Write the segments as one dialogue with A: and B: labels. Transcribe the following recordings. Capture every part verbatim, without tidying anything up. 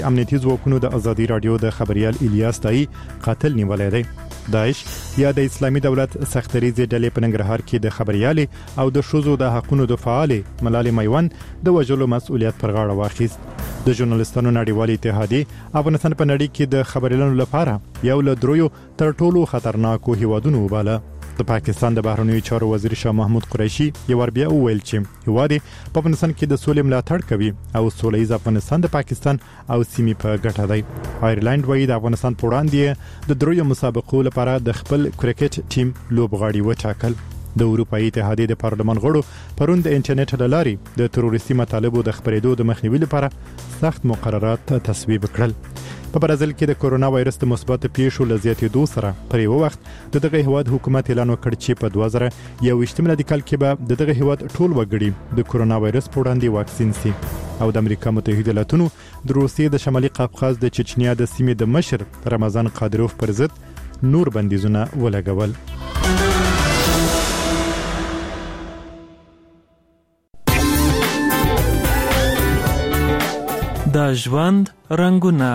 A: امنیتي ځواکونو د ازادي رادیو د خبريال الیاس دای قاتل نیولای دی. داعش یا د اسلامي دولت سختریزي ډلې په ننګرهار کې د خبريال او د شوزو د حقوقو د فعال ملال میوان د وجلو مسؤلیت پر غاړه واخیست. د ژورنالیستانو نړیوال اتحادیه افغانستان په نړۍ کې د خبريالانو لپاره یو له درویو تر ټولو خطرناکو هیوادونو وباله. د پاکستان د بهرنیو چارو وزیر شاه محمود قریشي یو ور بیا وویل چې هیواد په افغانستان کې د سولې ملاتړ کوي او سولهییز افغانستان د پاکستان او سیمې په ګټه دی. آیرلند وایي د افغانستان په وړاندې د درویو مسابقو لپاره د خپل کرکټ ټیم لوبغاړي وټاکل. د اروپאי اتحادیه د پارلمان غړو پرون د انټرنیټ له لارې د تروریستي مطالبو د خبرېدو د مخنیوي لپاره سخت مقررات تصویب کړل. په برازیل کې د کورونا وایرس د مثبت پیښو لزیاتېدو سره پر یو وخت د دغه هیواد حکومت اعلان وکړ چې په دوه زره یو ویشت میلادي کال کې به د دغه هیواد ټول وګړي د کورونا وایرس په وړاندې واکسین شي. او د امریکا متحده ایالاتونو د روسیې د شمالي قفقاز د چچنیا د سیمې د مشر رمضان قادروف پر ضد نور بندیزونه ولګول.
B: د ژوند رنگونه.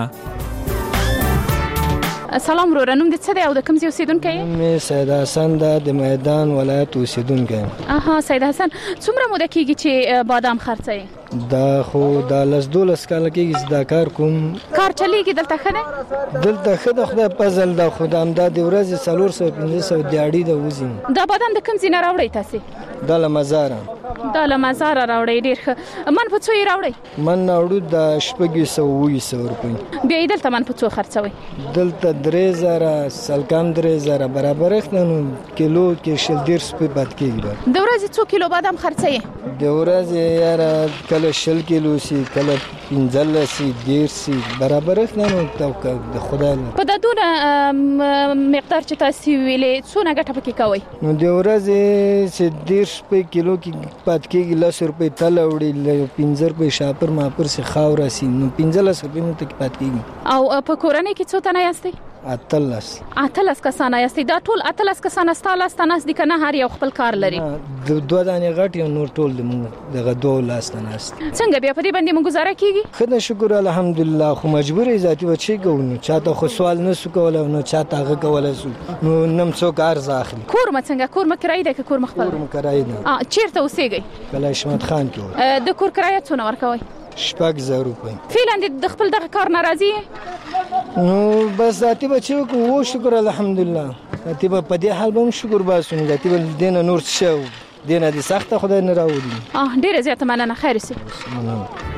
C: سلام ورور، نوم دې څه دی او د کوم ځای اوسیدونکی یې؟
D: مې سید حسن د میدان ولایت اوسیدونکی.
C: اها سید حسن، څومره موده کېږي چې بادام خرڅوي؟
D: دا خو د لس دولس کاله کېږي چې دا کار کوم.
C: کار چلیږي دلته ښه دی؟
D: دلته ښه ده، خدای فضل ده. خو د همدا د ورځې څلور سوه پنځه سوه دیاړي ده وځي.
C: دا بادام د کوم ځای نه راوړئ تاسې؟
D: دا له مزاره.
C: دا له مزاره راوړئ، ډېر ښه. من په څو یې راوړئ؟
D: من راوړو د شپږ سوه اووه سوه روپۍ.
C: بیا یې دلته من په څو خرڅوئ؟
D: دلته درې زره سلکام درې زره برابر اخته نو کیلو کې شل دېرش روپۍ پات کېږي.
C: د ورځې څو کیلو بادام خرڅوئ؟
D: د ورځې یاره کله شل کیلو سي، کله پنځلس سي، دېرش سي، برابر اخته نو د خدای نه. په
C: دونه مقدار چې تاسو ویلې څونه ګټه پکې کوئ؟
D: نو د ورځې چې دېرش روپۍ کیلو کې پات کېږي، لس روپۍ تله وړي، پنځه روپۍ شاپر ماپر سي خاوره سي، نو پنځلس روپۍ مو ته پات کېږي.
C: او په کورنۍ کې څو تنه یاستئ؟
D: اتلس.
C: اتلس کسانه یاستئ. دا ټول اتلس کسانه ستاسو ستانه دي کنه؟ هر یو خپل کار لري.
D: د دوه دانې غټ یو نور ټول د دغه دوه لاس نه است.
C: څنګه بیا په دې باندې مونږ گزاره کیږي؟
D: خدای شکر الحمدلله. خو مجبور ذاتی و چی کوو، چاته خو سوال نه سو کولای، نو چاته هغه کولای سو، نو نم څوک ارز اخلي.
C: کور ما څنګه؟ کور ما کرای ده که کور مخبل؟
D: کور ما کرای ده.
C: ا چیرته اوسېږئ؟
D: کله شمت خان کې.
C: د کور کرایه څونه ورکوي؟
D: شپږ زره روپۍ.
C: فعلا د خپل دغه کار ناراضي؟
D: نو بس ذاتی به چې کوو، شکر الحمدلله. ذاتی به په دې حال به شکر باسو، ذاتی به دینه نور څه دینه دي سخته خدای نه راوړي.
C: اه ډیره زیاته مننه. خیر سي.